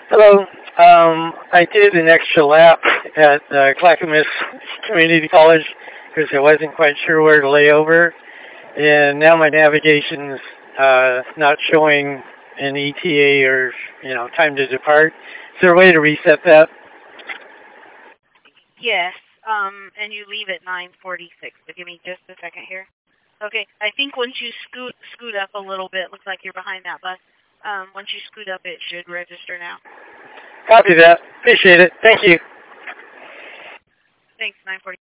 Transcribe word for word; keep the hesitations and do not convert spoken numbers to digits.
Hello. Um, I did an extra lap at uh, Clackamas Community College because I wasn't quite sure where to lay over, and now my navigation's uh, not showing an E T A or you know time to depart. Is there a way to reset that? Yes, um, and you leave at nine forty-six. So give me just a second here. Okay, I think once you scoot scoot up a little bit, looks like you're behind that bus. Um, once you scoot up, it should register now. Copy that. Appreciate it. Thank you. Thanks, nine forty.